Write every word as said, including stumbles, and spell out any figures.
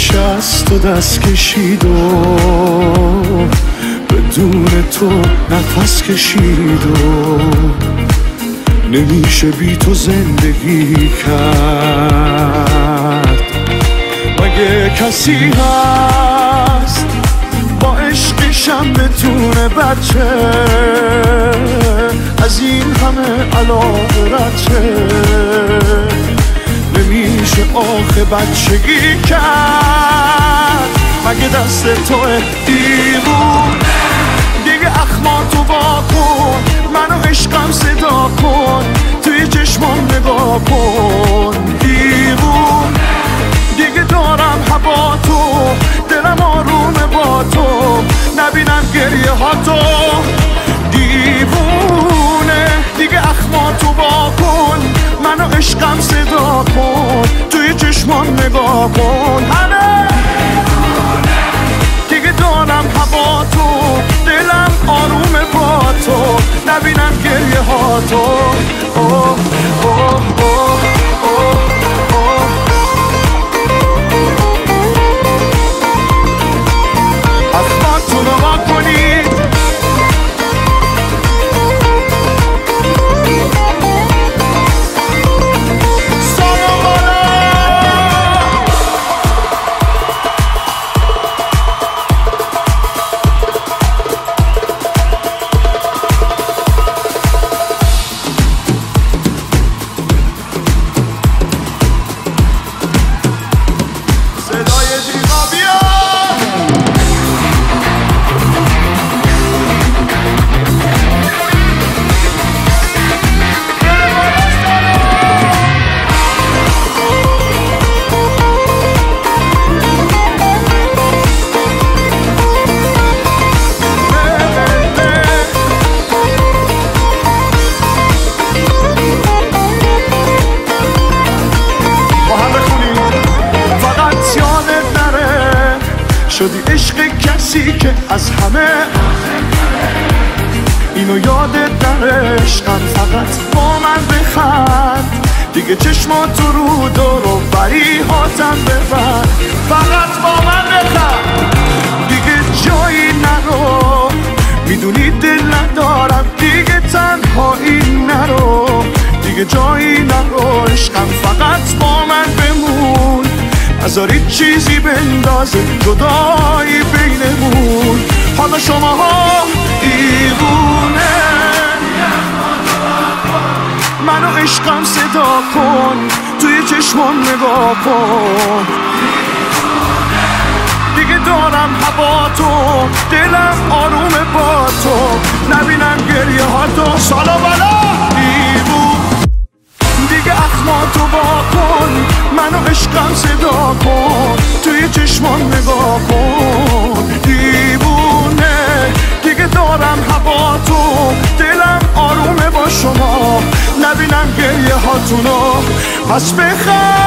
دلش از تو دست کشید و بدون تو نفس کشید و نمیشه بی تو زندگی کرد. مگه کسی هست با عشقشم بتونه بچه از این همه علاقه رچه؟ نمیشه آخه بچگی کرد. مگه دست توه دیوونه دیگه اخماتو وا کن، منو عشقم صدا کن، توی چشمام نگاه کن. دیوونه دیگه دارم هوا تو، دلم آرومه با تو، نبینم گریه ها تو. دیوونه دیگه اخماتو وا کن، منو عشقم صدا کن، توی چشمام نگاه کن. همه دیگه دارم هوا تو، دلم آرومه با تو، نبینم گریه ها تو. اوه اوه اوه اوه اوه. اخماتون رو وا کنید. شدی عشق کسی که از همه اینو یادت نره. عشقم فقط با من بخند، دیگه چشماتو رو دور و بری هاتم ببند. فقط با من بخند، دیگه جایی نرو، میدونی دل ندارم دیگه تنهایی نرو، دیگه جایی نرو. عشقم فقط با من بمون، نذارید چیزی بندازه جدایی بینمون. حالا شماها دیوونه منو عشقم صدا کن، توی چشمام نگاه کن. دیگه دارم هوا تو، دلم آرومه با تو، نبینم گریه ها تو. سالا بالا دیوون دیگه اخماتو با کن، منو عشقم صدا کن، توی چشمان نگاه کن. دیوونه دیگه دارم هوا تو، دلم آرومه با شما، نبینم گریه هاتونو. پس بخند